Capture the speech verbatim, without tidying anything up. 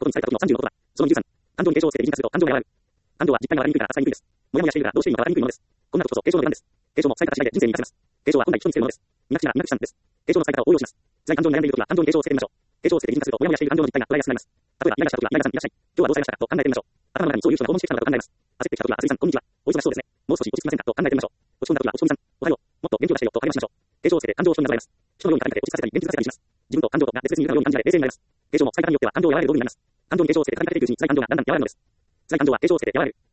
に伝えた時のさんじゅうのことだ。そのにじゅうさん、感情に継承をつけて理に化すると感情が和らぐ。感情は実体がわかりにくいから伝えにくいです。もやもやしているからどうしていいのかわかりにくいものです。こんな時こそ継承の出番です。継承も伝え方次第で人生に生かせます。継承は本来人につけるものです。ミナクチナ、ミナクチさんです。継承の伝え方を応用します。在感情に悩んでいる時は感情に継承をつけてみましょう。継承をつけて理に化するともやもやしている感情の実体が洗いやすくなります。例えば、イライラした時はイライラさんいらっしゃい。今日はどうされましたかと考えてみましょう。頭の中にそういう人が訪問してきたのかと考えます。焦ってきた時は、あすいさん、こんにちは。お忙しそうですね。もう少し落ち着きませんかと考えてみましょう。落ち込んだ時は、落ち込みさん、おはよう。もっと元気を出してよと会話しましょう。継承をつけて感情を人になぞらえます。人のように語りかけて落ち着かせたり、元気させたりします。自分と感情とが別々にいるかのように感じられ冷静になります。継承も伝え方によっては感情を和らげる道具になります。感情に継承をつけて語りかけているうちに、在感情がだんだん和らぐのです。在感情は継承をつけて和らぐ。